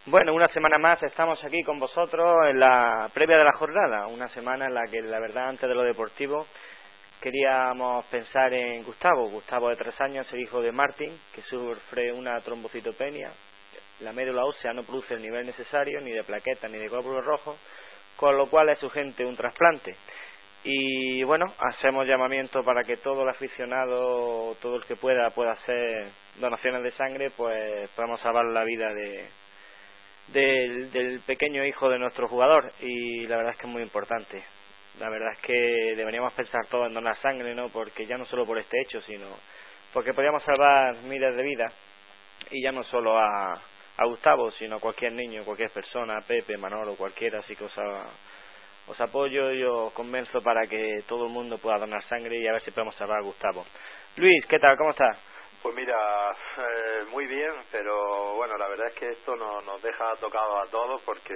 Bueno, una semana más estamos aquí con vosotros en la previa de la jornada, una semana en la que la verdad antes de lo deportivo queríamos pensar en Gustavo de 3 años, el hijo de Martín, que sufre una trombocitopenia, la médula ósea no produce el nivel necesario ni de plaquetas ni de glóbulos rojos, con lo cual es urgente un trasplante. Y bueno, hacemos llamamiento para que todo el aficionado, todo el que pueda hacer donaciones de sangre, pues podamos salvar la vida del pequeño hijo de nuestro jugador, y la verdad es que es muy importante. La verdad es que deberíamos pensar todos en donar sangre, ¿no? Porque ya no solo por este hecho, sino porque podríamos salvar miles de vidas, y ya no solo a Gustavo, sino a cualquier niño, cualquier persona, Pepe, Manolo, cualquiera. Así que os apoyo y os convenzo para que todo el mundo pueda donar sangre y a ver si podemos salvar a Gustavo. Luis, ¿qué tal? ¿Cómo estás? Pues mira, muy bien, pero bueno, la verdad es que esto nos deja tocados a todos porque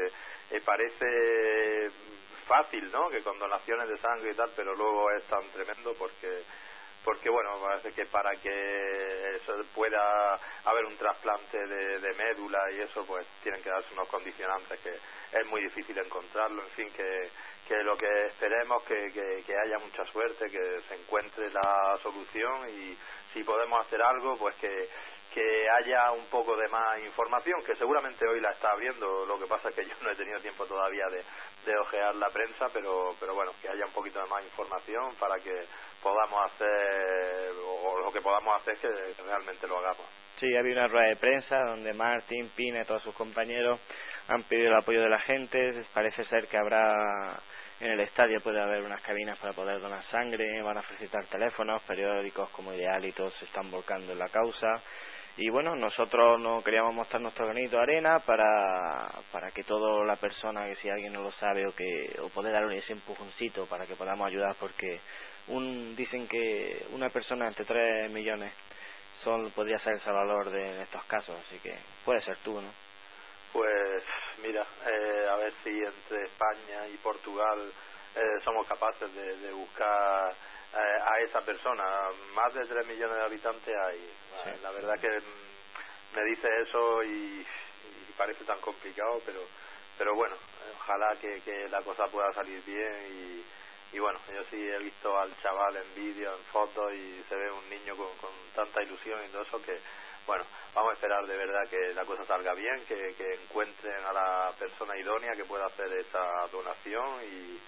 parece fácil, ¿no?, que con donaciones de sangre y tal, pero luego es tan tremendo porque bueno, parece que para que eso pueda haber un trasplante de médula y eso, pues tienen que darse unos condicionantes que es muy difícil encontrarlo. En fin, que lo que esperemos que haya mucha suerte, que se encuentre la solución, y si podemos hacer algo, pues que haya un poco de más información, que seguramente hoy la está abriendo. Lo que pasa es que yo no he tenido tiempo todavía de ojear la prensa, pero bueno, que haya un poquito de más información para que podamos hacer, o lo que podamos hacer, que realmente lo hagamos. Sí, ha habido una rueda de prensa donde Martín, Pina y todos sus compañeros han pedido el apoyo de la gente. Parece ser que habrá en el estadio, puede haber unas cabinas para poder donar sangre, van a felicitar teléfonos, periódicos como Ideal y todos se están volcando en la causa. Y bueno, nosotros no queríamos mostrar nuestro granito de arena para que toda la persona, que si alguien no lo sabe o poder darle ese empujoncito para que podamos ayudar, porque dicen que una persona entre 3 millones podría ser el salvador de estos casos, así que puede ser tú, ¿no? Pues mira, a ver si entre España y Portugal somos capaces de buscar a esa persona. Más de 3 millones de habitantes hay. Sí. La verdad que me dice eso y parece tan complicado, pero bueno, ojalá que la cosa pueda salir bien. Y bueno, yo sí he visto al chaval en vídeo, en fotos, y se ve un niño con tanta ilusión y todo eso, que bueno, vamos a esperar de verdad que la cosa salga bien, que encuentren a la persona idónea que pueda hacer esa donación,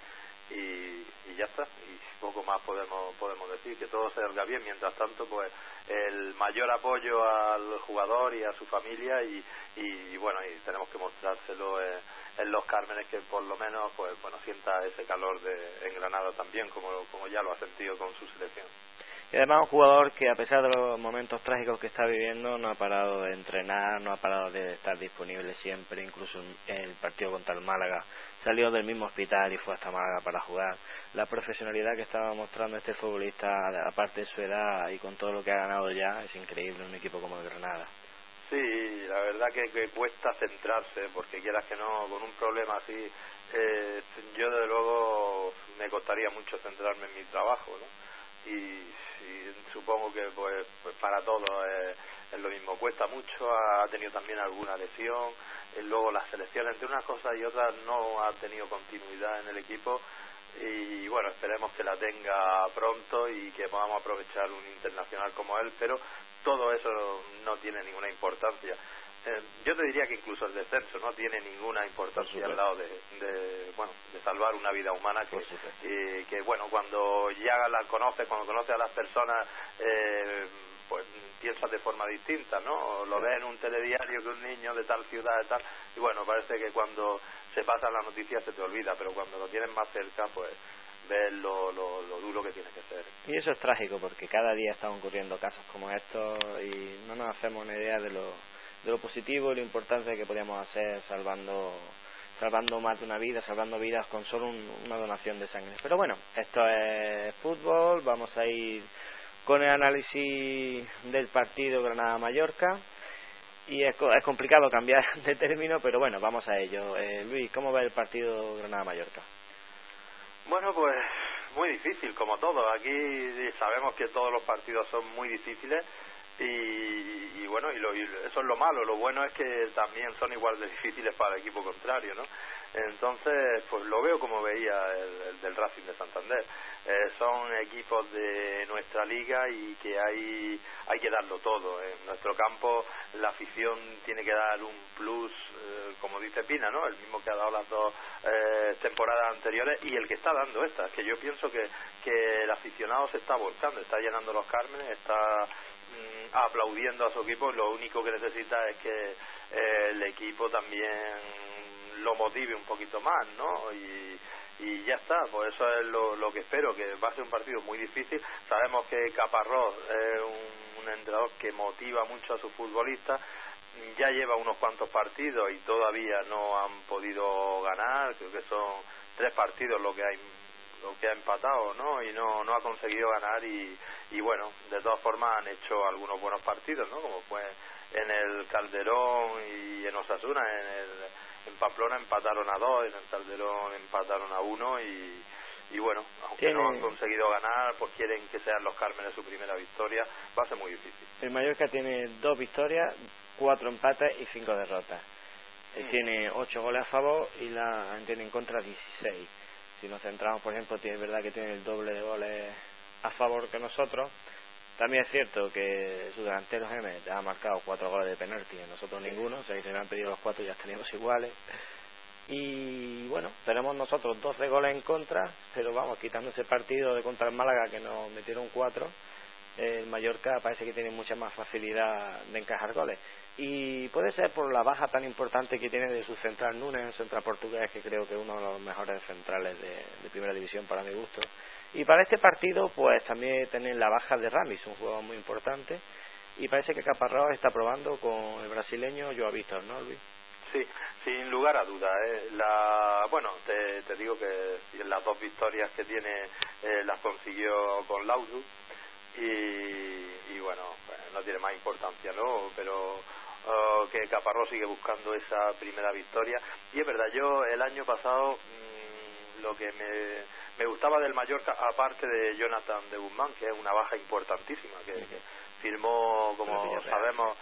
y ya está. Y poco más podemos decir, que todo salga bien. Mientras tanto, pues el mayor apoyo al jugador y a su familia, y bueno, y tenemos que mostrárselo en Los Cármenes, que por lo menos pues bueno, sienta ese calor en Granada también, como ya lo ha sentido con su selección. Y además un jugador que, a pesar de los momentos trágicos que está viviendo, no ha parado de entrenar, no ha parado de estar disponible siempre. Incluso en el partido contra el Málaga salió del mismo hospital y fue hasta Málaga para jugar. La profesionalidad que estaba mostrando este futbolista, aparte de su edad y con todo lo que ha ganado ya, es increíble en un equipo como el Granada. Sí, la verdad que cuesta centrarse, porque quieras que no, con un problema así, yo desde luego me costaría mucho centrarme en mi trabajo, ¿no? Y supongo que pues para todos es lo mismo, cuesta mucho. Ha tenido también alguna lesión, luego las selecciones, entre unas cosas y otras, no ha tenido continuidad en el equipo, y bueno, esperemos que la tenga pronto y que podamos aprovechar un internacional como él, pero todo eso no tiene ninguna importancia. Yo te diría que incluso el descenso no tiene ninguna importancia al lado de salvar una vida humana, que bueno, cuando ya la conoces, cuando conoces a las personas, pues piensas de forma distinta, ¿no? Lo ves en un telediario que un niño de tal ciudad, de tal, y bueno, parece que cuando se pasa la noticia se te olvida, pero cuando lo tienes más cerca, pues ves lo duro que tiene que ser. Y eso es trágico, porque cada día están ocurriendo casos como estos y no nos hacemos una idea de lo positivo y lo importante que podríamos hacer salvando más de una vida, salvando vidas con solo una donación de sangre. Pero bueno, esto es fútbol. Vamos a ir con el análisis del partido Granada-Mallorca, y es complicado cambiar de término, pero bueno, vamos a ello. Luis, ¿cómo va el partido Granada-Mallorca? Bueno, pues muy difícil, como todo. Aquí sabemos que todos los partidos son muy difíciles. y bueno, y eso es lo malo. Lo bueno es que también son igual de difíciles para el equipo contrario, ¿no? Entonces, pues lo veo como veía el del Racing de Santander. Son equipos de nuestra liga y que hay que darlo todo. En nuestro campo la afición tiene que dar un plus, como dice Pina, ¿no? El mismo que ha dado las dos temporadas anteriores y el que está dando estas, que yo pienso que el aficionado se está volcando, está llenando los Cármenes, está aplaudiendo a su equipo. Lo único que necesita es que el equipo también lo motive un poquito más, ¿no? Y ya está. Pues eso es lo que espero, que va a ser un partido muy difícil. Sabemos que Caparrós es un entrenador que motiva mucho a sus futbolistas, ya lleva unos cuantos partidos y todavía no han podido ganar. Creo que son 3 partidos lo que ha empatado, ¿no? Y no ha conseguido ganar y bueno, de todas formas han hecho algunos buenos partidos, ¿no? Como fue en el Calderón y en Osasuna. En Pamplona empataron a 2, en el Calderón empataron a 1 y bueno, aunque no han conseguido ganar, pues quieren que sean los Cármenes su primera victoria. Va a ser muy difícil. El Mallorca tiene 2 victorias, 4 empates y 5 derrotas. Tiene 8 goles a favor y tiene en contra 16. Si nos centramos, por ejemplo, es verdad que tiene el doble de goles a favor que nosotros. También es cierto que su delantero Gémez ha marcado 4 goles de penalti, nosotros ninguno, o sea que si me han pedido los 4 ya estaríamos iguales. Y bueno, tenemos nosotros 12 goles en contra, pero vamos, quitando ese partido de contra el Málaga que nos metieron 4, el Mallorca parece que tiene mucha más facilidad de encajar goles. Y puede ser por la baja tan importante que tiene de su central Núñez, un central portugués que creo que es uno de los mejores centrales de primera división para mi gusto. Y para este partido pues también tienen la baja de Ramis, un jugador muy importante, y parece que Caparrós está probando con el brasileño Joao Víctor, ¿no, Luis? Sí, sin lugar a dudas. Bueno, te digo que las 2 victorias que tiene las consiguió con Laudrup y bueno, pues no tiene más importancia, ¿no? Pero que Caparrós sigue buscando esa primera victoria. Y es verdad, yo el año pasado lo que me gustaba del Mallorca, aparte de Jonathan de Guzmán, que es una baja importantísima, que firmó, como sabemos,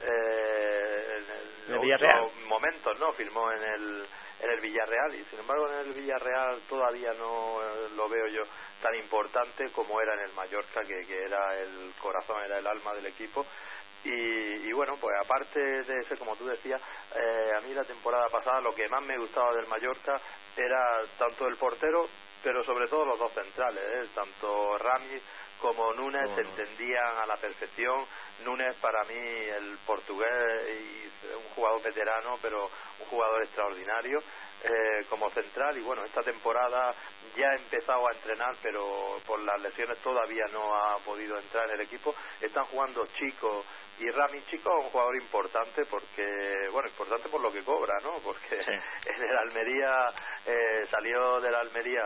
en otros momentos, ¿no? Firmó en el Villarreal, y sin embargo en el Villarreal todavía no lo veo yo tan importante como era en el Mallorca, que era el corazón, era el alma del equipo. Y bueno, pues aparte de ese, como tú decías, a mí la temporada pasada lo que más me gustaba del Mallorca era tanto el portero, pero sobre todo los 2 centrales, tanto Ramis como Núñez se entendían a la perfección. Núñez, para mí, el portugués, un jugador veterano, pero un jugador extraordinario como central. Y bueno, esta temporada ya ha empezado a entrenar, pero por las lesiones todavía no ha podido entrar en el equipo. Están jugando Chico y Ramis. Chico es un jugador importante porque, bueno, importante por lo que cobra, ¿no? Porque sí, en el Almería salió de la Almería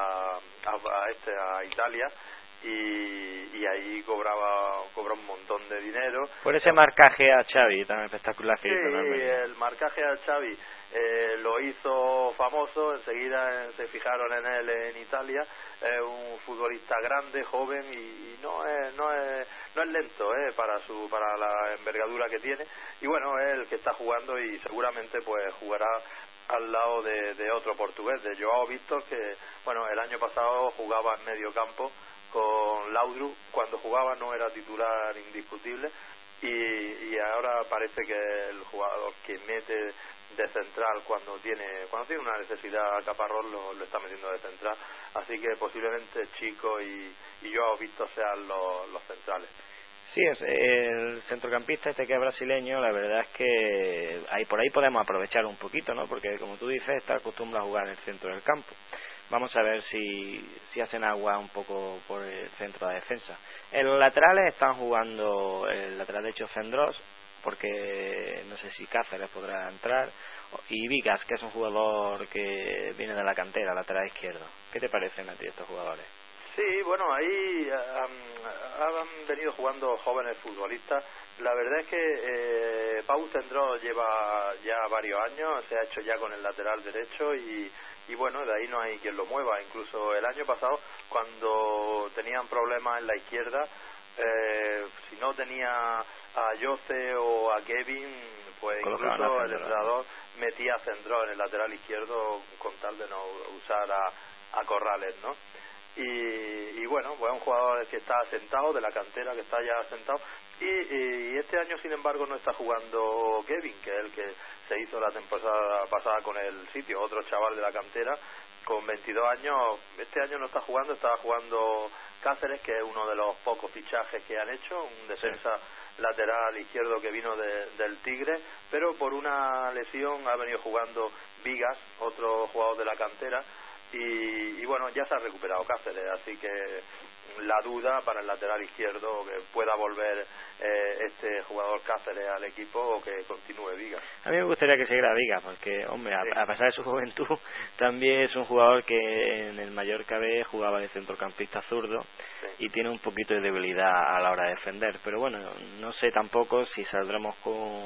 a Italia y ahí cobra un montón de dinero. Por ese marcaje a Xavi tan espectacular que sí, hizo, ¿no? El marcaje a Xavi lo hizo famoso, enseguida se fijaron en él en Italia. Es un futbolista grande, joven y no es lento para la envergadura que tiene. Y bueno, es el que está jugando y seguramente pues jugará al lado de otro portugués, de Joao Víctor, que bueno, el año pasado jugaba en medio campo con Laudrup. Cuando jugaba no era titular indiscutible y ahora parece que el jugador que mete de central cuando tiene una necesidad, Caparrós lo está metiendo de central, así que posiblemente Chico y Joao Víctor sean los centrales. Sí, es el centrocampista que es brasileño. La verdad es que por ahí podemos aprovechar un poquito, ¿no? Porque como tú dices, está acostumbrado a jugar en el centro del campo. Vamos a ver si hacen agua un poco por el centro de defensa. En los laterales están jugando el lateral derecho Fendrós, porque no sé si Cáceres podrá entrar, y Vigas, que es un jugador que viene de la cantera, lateral izquierdo. ¿Qué te parecen a ti estos jugadores? Sí, bueno, ahí han venido jugando jóvenes futbolistas. La verdad es que Pau Fendrós lleva ya varios años, se ha hecho ya con el lateral derecho y bueno, de ahí no hay quien lo mueva. Incluso el año pasado, cuando tenían problemas en la izquierda, Si no tenía a Jose o a Kevin, pues incluso el entrenador metía centro en el lateral izquierdo con tal de no usar a Corrales, ¿no? Y bueno, pues es un jugador que está asentado, de la cantera, que está ya asentado, y este año sin embargo no está jugando Kevin, que es el que se hizo la temporada pasada con el Sitio, otro chaval de la cantera con 22 años. Este año no está jugando, estaba jugando Cáceres, que es uno de los pocos fichajes que han hecho, un defensa lateral izquierdo que vino del Tigre, pero por una lesión ha venido jugando Vigas, otro jugador de la cantera, y bueno, ya se ha recuperado Cáceres, así que la duda para el lateral izquierdo que pueda volver este jugador Cáceres al equipo o que continúe Vigas. A mí me gustaría que siguiera Vigas, porque hombre, a pesar de su juventud, también es un jugador que en el Mallorca B jugaba de centrocampista zurdo, y tiene un poquito de debilidad a la hora de defender, pero bueno, no sé tampoco si saldremos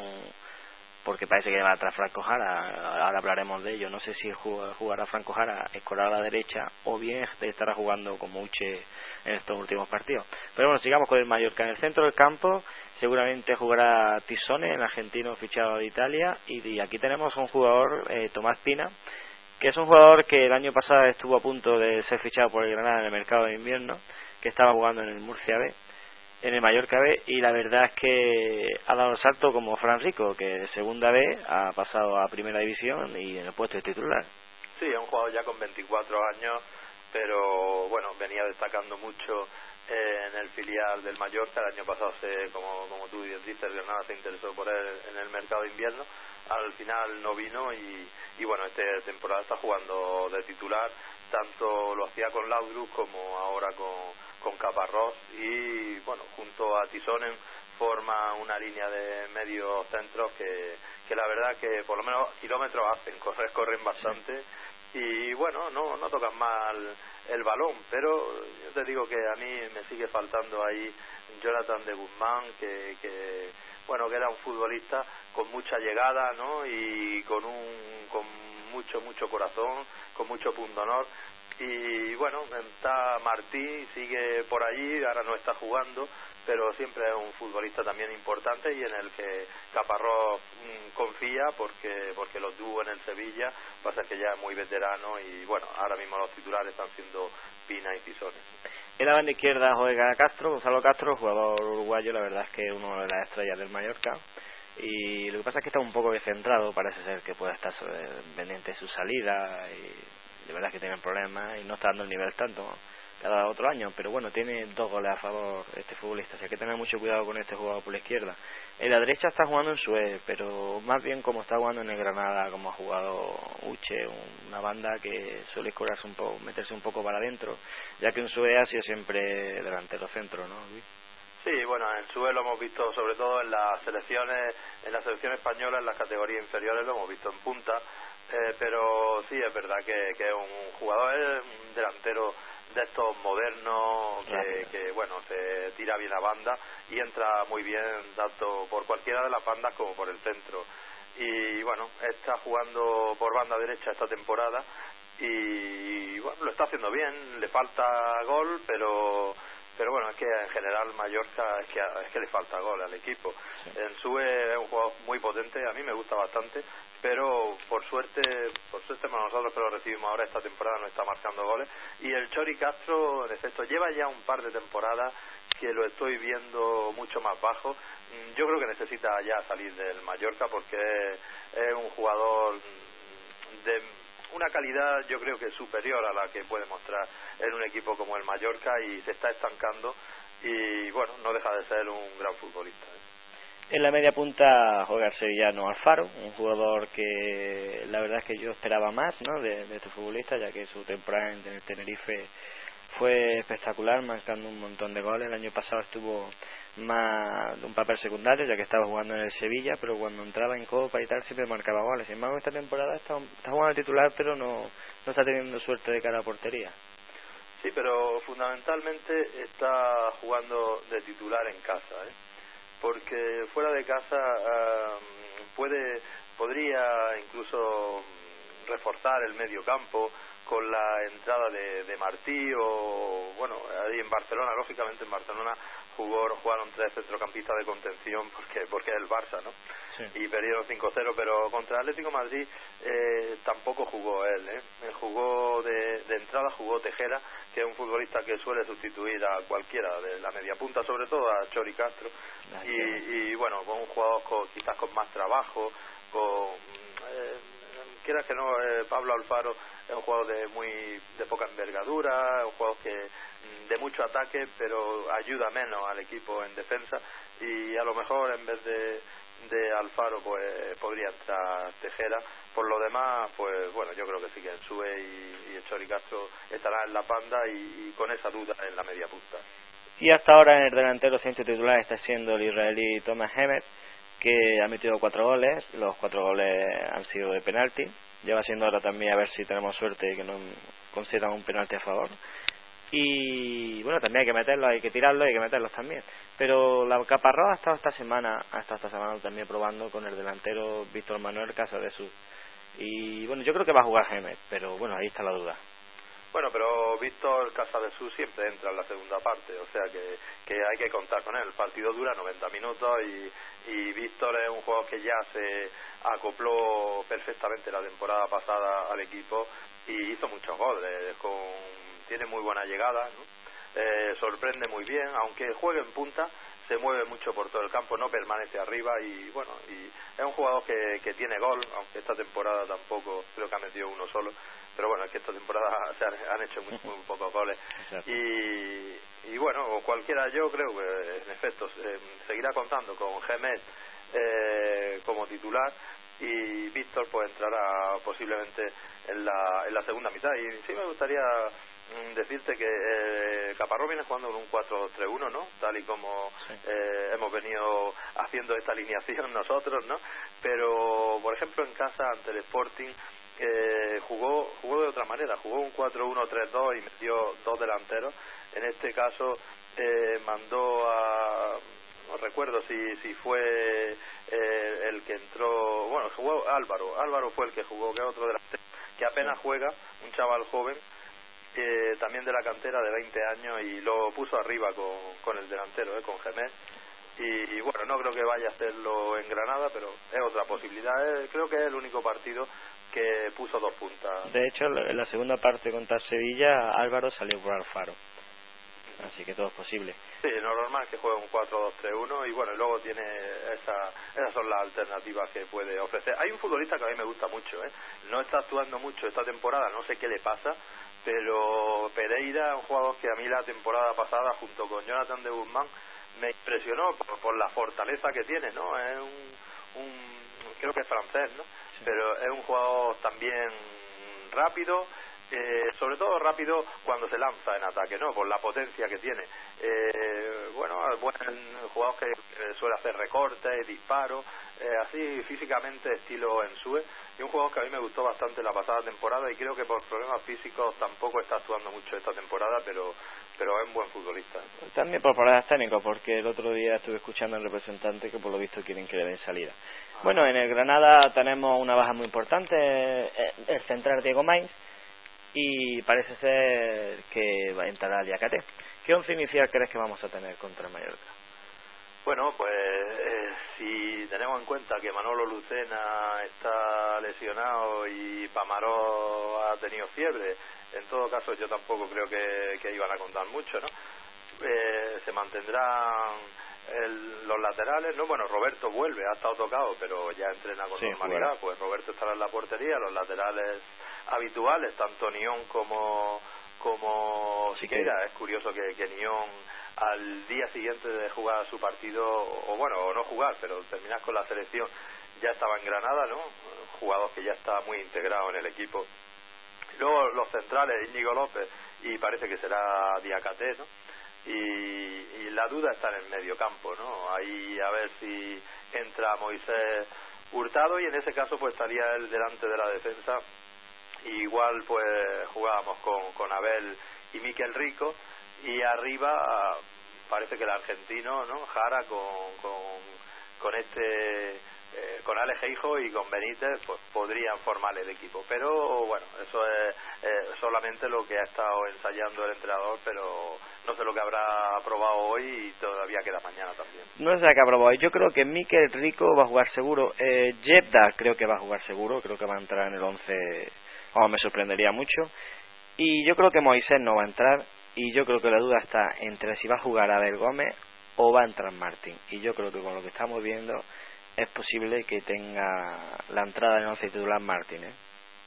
porque parece que va atrás Franco Jara, ahora hablaremos de ello, no sé si jugará Franco Jara escolar a la derecha o bien estará jugando como Uche en estos últimos partidos. Pero bueno, sigamos con el Mallorca. En el centro del campo seguramente jugará Tisone, el argentino fichado de Italia, y aquí tenemos un jugador, Tomás Pina, que es un jugador que el año pasado estuvo a punto de ser fichado por el Granada en el mercado de invierno, que estaba jugando en el Murcia B, en el Mallorca B, y la verdad es que ha dado el salto como Fran Rico, que de segunda B ha pasado a primera división y en el puesto de titular. Sí, es un jugador ya con 24 años, pero bueno, venía destacando mucho en el filial del Mallorca. El año pasado, como tú dices, el Granada se interesó por él en el mercado de invierno. Al final no vino y bueno, esta temporada está jugando de titular. Tanto lo hacía con Laudrup como ahora con Caparrós, y bueno, junto a Tisonen forma una línea de medios centros que la verdad que por lo menos kilómetros hacen, corren bastante. Y bueno, no tocan mal el balón, pero yo te digo que a mí me sigue faltando ahí Jonathan de Guzmán, que bueno, que era un futbolista con mucha llegada, ¿no? Y con mucho corazón, con mucho pundonor. Y bueno, está Martí, sigue por allí, ahora no está jugando, pero siempre es un futbolista también importante y en el que Caparrós confía porque lo tuvo en el Sevilla. Pasa que ya es muy veterano y bueno, ahora mismo los titulares están siendo Pina y Tisone. En la banda izquierda juega Gonzalo Castro, jugador uruguayo, la verdad es que uno de las estrellas del Mallorca, y lo que pasa es que está un poco descentrado, parece ser que puede estar pendiente de su salida, y de verdad que tiene problemas y no está dando el nivel tanto cada otro año, pero bueno, tiene 2 goles a favor este futbolista, así que hay que tener mucho cuidado con este jugador por la izquierda. En la derecha está jugando en Suez, pero más bien como está jugando en el Granada, como ha jugado Uche, una banda que suele escorarse un poco, meterse un poco para adentro, ya que en Suez ha sido siempre delantero centro, ¿no, Luis? Sí, bueno, en Suez lo hemos visto sobre todo en la selección española, en las categorías inferiores lo hemos visto en punta, pero sí es verdad que es un jugador, es un delantero de estos modernos que bueno, se tira bien a banda y entra muy bien tanto por cualquiera de las bandas como por el centro. Y bueno, está jugando por banda derecha esta temporada y bueno, lo está haciendo bien, le falta gol, pero bueno, es que en general Mallorca es que le falta gol al equipo. En Sue es un jugador muy potente, a mí me gusta bastante, pero por suerte para nosotros que lo recibimos ahora esta temporada no está marcando goles. Y el Chori Castro, en efecto, lleva ya un par de temporadas que lo estoy viendo mucho más bajo. Yo creo que necesita ya salir del Mallorca porque es un jugador de una calidad, yo creo que superior a la que puede mostrar en un equipo como el Mallorca, y se está estancando y bueno, no deja de ser un gran futbolista. En la media punta juega el sevillano Alfaro, un jugador que la verdad es que yo esperaba más, ¿no?, de este futbolista, ya que su temporada en el Tenerife fue espectacular, marcando un montón de goles. El año pasado estuvo más de un papel secundario, ya que estaba jugando en el Sevilla, pero cuando entraba en Copa y tal siempre marcaba goles. Sin embargo, esta temporada está jugando titular, pero no está teniendo suerte de cara a portería. Sí, pero fundamentalmente está jugando de titular en casa, porque fuera de casa podría incluso reforzar el medio campo con la entrada de Martí, o bueno, ahí en Barcelona, lógicamente en Barcelona jugaron 3 centrocampistas de contención porque es el Barça, ¿no? Sí. Y perdieron 5-0, pero contra el Atlético de Madrid tampoco jugó él, jugó de entrada, jugó Tejera, que es un futbolista que suele sustituir a cualquiera de la media punta, sobre todo a Chori Castro, y bueno, con un jugador quizás con más trabajo, quieras que no, Pablo Alfaro es un jugador de poca envergadura, es un jugador de mucho ataque, pero ayuda menos al equipo en defensa, y a lo mejor en vez de Alfaro pues podría entrar Tejera. Por lo demás, pues bueno, yo creo que sí que Ensue y el Chori Castro estarán en la banda y con esa duda en la media punta. Y hasta ahora en el delantero centro titular está siendo el israelí Thomas Hemet, que ha metido 4 goles, los 4 goles han sido de penalti. Lleva siendo ahora también a ver si tenemos suerte y que nos concedan un penalti a favor. Y bueno, también hay que meterlos, hay que tirarlos, hay que meterlos también. Pero la Caparrós ha estado esta semana también probando con el delantero Víctor Manuel Casadesús. Y bueno, yo creo que va a jugar Hemet, pero bueno, ahí está la duda. Bueno, pero Víctor Casadesús siempre entra en la segunda parte, o sea que hay que contar con él. El partido dura 90 minutos y Víctor es un jugador que ya se acopló perfectamente la temporada pasada al equipo y hizo muchos goles, tiene muy buena llegada, ¿no? Sorprende muy bien, aunque juegue en punta, se mueve mucho por todo el campo, no permanece arriba y bueno, y es un jugador que tiene gol, aunque esta temporada tampoco, creo que ha metido uno solo, pero bueno, es que esta temporada se han hecho muy pocos goles. Y bueno, cualquiera, yo creo que en efecto seguirá contando con Gemet como titular, y Víctor pues entrará posiblemente en la segunda mitad. Y sí me gustaría decirte que Caparrós viene jugando con un 4-3-1, ¿no? Tal y como hemos venido haciendo esta alineación nosotros, ¿no? Pero por ejemplo en casa ante el Sporting jugó de otra manera, jugó un 4-1-3-2 y metió 2 delanteros. En este caso mandó no recuerdo si fue el que entró, bueno, jugó Álvaro fue el que jugó, que es otro delantero que apenas juega, un chaval joven, también de la cantera, de 20 años, y lo puso arriba con el delantero, con Gemet. Y bueno, no creo que vaya a hacerlo en Granada, pero es otra posibilidad. Creo que es el único partido que puso 2 puntas. De hecho, en la segunda parte contra Sevilla, Álvaro salió por Alfaro, así que todo es posible. Sí, no, normal que juegue un 4-2-3-1 y bueno, y luego tiene esas son las alternativas que puede ofrecer. Hay un futbolista que a mí me gusta mucho, no está actuando mucho esta temporada, no sé qué le pasa, pero Pereira es un jugador que a mí la temporada pasada, junto con Jonathan de Guzmán, me impresionó por la fortaleza que tiene, ¿no? Es creo que es francés, ¿no? Sí. Pero es un jugador también rápido, sobre todo rápido cuando se lanza en ataque, ¿no? Por la potencia que tiene. Bueno, es buen jugador que suele hacer recortes, disparos, así físicamente estilo Ensue, y un jugador que a mí me gustó bastante la pasada temporada, y creo que por problemas físicos tampoco está actuando mucho esta temporada, pero es un buen futbolista. También por problemas técnicos, porque el otro día estuve escuchando al representante que por lo visto quieren que le den salida. Bueno, en el Granada tenemos una baja muy importante, el central Diego Maíz, y parece ser que va a entrar a Diakate. ¿Qué once inicial crees que vamos a tener contra el Mallorca? Bueno, pues si tenemos en cuenta que Manolo Lucena está lesionado y Pamaró ha tenido fiebre, en todo caso yo tampoco creo que iban a contar mucho, ¿no? Se mantendrán los laterales, ¿no? Bueno, Roberto vuelve, ha estado tocado, pero ya entrena con normalidad. Bueno. Pues Roberto estará en la portería, los laterales habituales, tanto Nión como Siqueira. Es curioso que Nión, al día siguiente de jugar su partido, o no jugar, pero terminar con la selección, ya estaba en Granada, ¿no? Un jugador que ya está muy integrado en el equipo. Luego los centrales, Íñigo López, y parece que será Diakate, ¿no? Y la duda está en el medio campo, ¿no? Ahí a ver si entra Moisés Hurtado, y en ese caso pues estaría él delante de la defensa. Y igual pues jugábamos con Abel y Miquel Rico, y arriba parece que el argentino, ¿no? Jara con este con Alex Heijo y con Benítez pues podrían formar el equipo, pero bueno, eso es solamente lo que ha estado ensayando el entrenador, pero no sé lo que habrá aprobado hoy y todavía queda mañana también. No sé qué ha aprobado. Yo creo que Mikel Rico va a jugar seguro. Jebda creo que va a jugar seguro. Creo que va a entrar en el 11. Me sorprendería mucho. Y yo creo que Moisés no va a entrar. Y yo creo que la duda está entre si va a jugar Abel Gómez o va a entrar Martín. Y yo creo que con lo que estamos viendo es posible que tenga la entrada en el 11 titular Martín, ¿eh?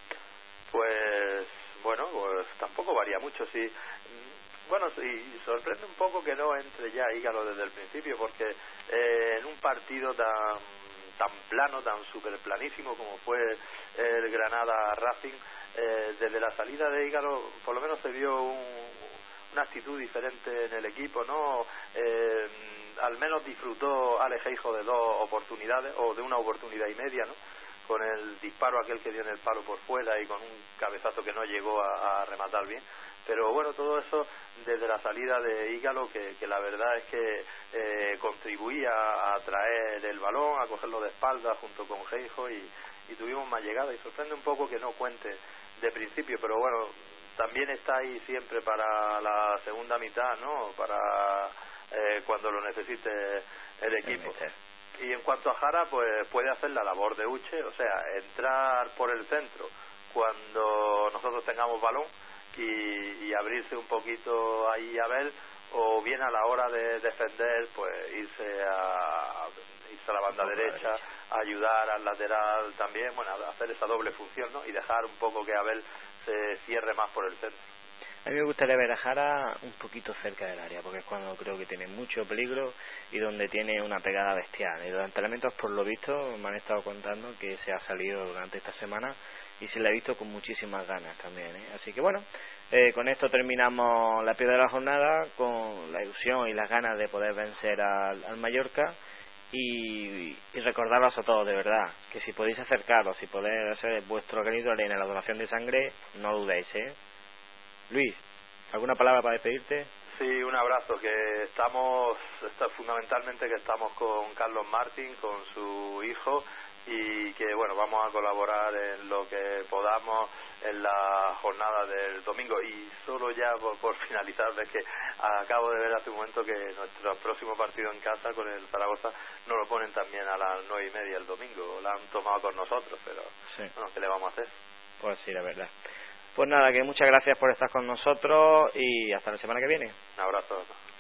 Pues bueno, pues tampoco varía mucho. Sí. Bueno, y sorprende un poco que no entre ya Ígalo desde el principio, porque en un partido tan plano, tan super planísimo como fue el Granada Racing, desde la salida de Ígalo por lo menos se vio una actitud diferente en el equipo, ¿no? Al menos disfrutó Alex Heijo de 2 oportunidades, o de una oportunidad y media, ¿no? Con el disparo aquel que dio en el palo por fuera y con un cabezazo que no llegó a rematar bien. Pero bueno, todo eso desde la salida de Ígalo, que la verdad es que contribuía a traer el balón, a cogerlo de espalda junto con Heijo y tuvimos más llegada. Y sorprende un poco que no cuente de principio, pero bueno, también está ahí siempre para la segunda mitad, ¿no? Para cuando lo necesite el equipo. Y en cuanto a Jara, pues puede hacer la labor de Uche, o sea, entrar por el centro cuando nosotros tengamos balón y abrirse un poquito ahí a Abel, o bien a la hora de defender, pues irse a la banda derecha, a ayudar al lateral también, bueno, a hacer esa doble función, ¿no? Y dejar un poco que Abel se cierre más por el centro. A mí me gustaría ver a Jara un poquito cerca del área, porque es cuando creo que tiene mucho peligro y donde tiene una pegada bestial. Y los entrenamientos, por lo visto, me han estado contando que se ha salido durante esta semana y se le ha visto con muchísimas ganas también, ¿eh? Así que bueno, con esto terminamos la piedra de la jornada, con la ilusión y las ganas de poder vencer al Mallorca. Y recordaros a todos de verdad que si podéis acercaros, si podéis hacer vuestro granito de arena en la donación de sangre, no dudéis, ¿eh? Luis, ¿alguna palabra para despedirte? Sí, un abrazo, que fundamentalmente que estamos con Carlos Martín, con su hijo, y que bueno, vamos a colaborar en lo que podamos en la jornada del domingo. Y solo ya por finalizar, es que acabo de ver hace un momento que nuestro próximo partido en casa con el Zaragoza nos lo ponen también a las 9:30 el domingo. Lo han tomado con nosotros, pero sí. Bueno, ¿qué le vamos a hacer? Pues sí, la verdad. Pues nada, que muchas gracias por estar con nosotros y hasta la semana que viene. Un abrazo.